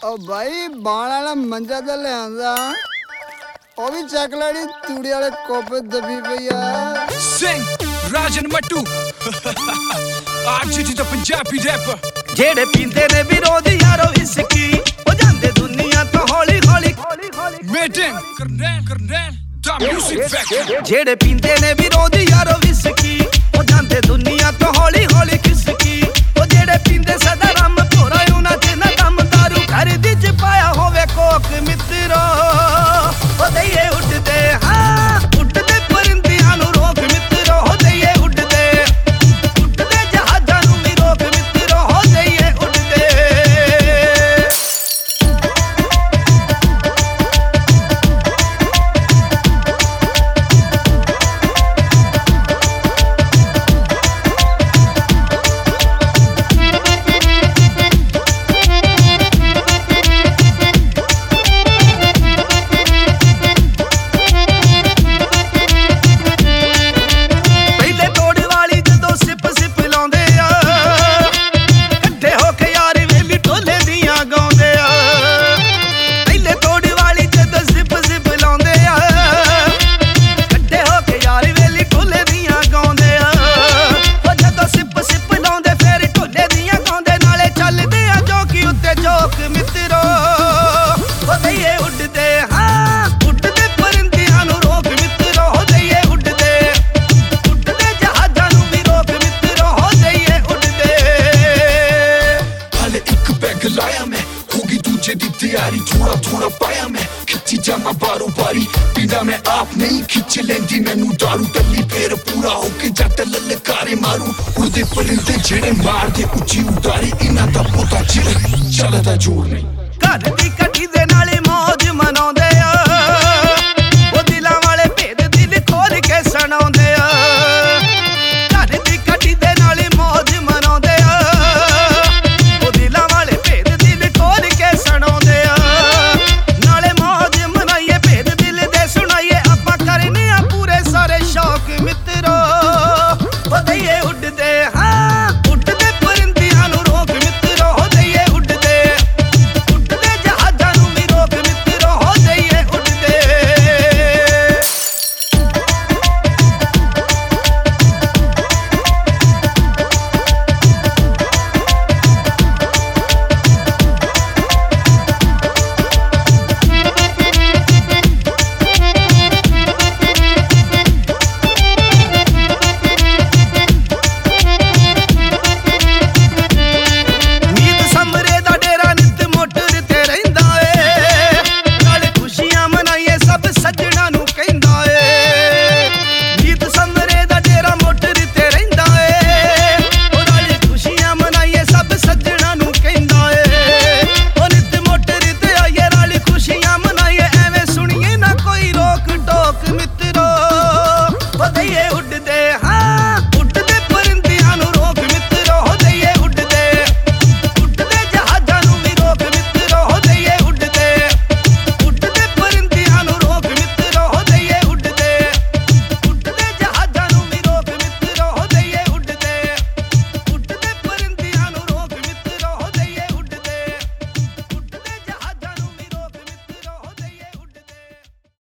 ਉਹ ਬਾਈ ਬਾਣ ਵਾਲਾ ਮੰਜਾ ਤੇ ਲਿਆਂਦਾ ਉਹ ਵੀ ਚੱਕ ਲੈਣੀ ਤੂੜੀ ਵਾਲੇ ਕੋਪੇ ਦਬੀ ਪਈ ਆ ਸਿੰਘ ਰਾਜਨ ਮੱਟੂ ਆਰਜੀਟੀ ਦਾ ਪੰਜਾਬੀ ਰੈਪਰ ਜਿਹੜੇ ਪੀਂਦੇ ਨੇ ਵਿਰੋਧ ਯਾਰੋ ਵਿਸਕੀ ਉਹ ਜਾਂਦੇ ਦੁਨੀਆ ਤੋਂ ਹੌਲੀ ਹੌਲੀ ਮੇਟਿੰਗ ਕਰਨੈਲ ਦਾ ਮਿਊਜ਼ਿਕ ਫੈਕਟਰੀ ਜਿਹੜੇ ਪੀਂਦੇ ਨੇ ਵਿਰੋਧ ਯਾਰੋ ਵਿਸਕੀ ਉਹ ਜਾਂਦੇ ਦੁਨੀਆ ਤੋਂ ਹੌਲੀ ਹੌਲੀ ਖਿਸਕੀ ਉਹ ਜਿਹੜੇ ਪੀਂਦੇ ਸਦਾ ਰਮ ਭੋਰਾ ਉਹਨਾਂ ਤੇ ਨਾ ਦਮ ਦਾਰੂ ਘਰ ਦੀ ਚ ਪਾਇਆ ਹੋਵੇ ਕੋਕ ਮਿੱਤਰੋ ਉਹ ਦਈਏ ਉੱਡਦੇ ਹਾਂ ਉੱਡਦੇ ਪਰਿੰਦਿਆਂ ਨੂੰ ਰੋਕ ਮਿੱਤਰੋ ਹੋ ਦਈਏ ਉੱਡਦੇ ਜਹਾਜ਼ਾਂ ਨੂੰ ਵੀ ਰੋਕ ਮਿੱਤਰੋ ਹੋ ਦਈਏ ਉੱਡਦੇ तैयारी थोड़ा थोड़ा पाया मैं खिंची जामा बारो बारी पीना मैं आप नहीं खिंच लेंदी मैनू दारू टल्ली फेर पूरा होके जट ललकारे मारू उड़दे परिंदे जेड़े मार दे उची उतारी इना दा पोता चिर चलदा जोर नहीं घर दी कटी दे नाले मौज मनाउंदे आ ओ दिलां वाले भेद दिल खोल के सुणाउंदे आ घर दी कटी दे नाले मौज मनाउंदे आ ओ दिलां वाले भेद दिल खोल के सुणाउंदे आ नाले मौज मनाइए भेद दिल दे सुनाइए आपां करने आ पूरे सारे शौक मित्रो ओ दईए उड़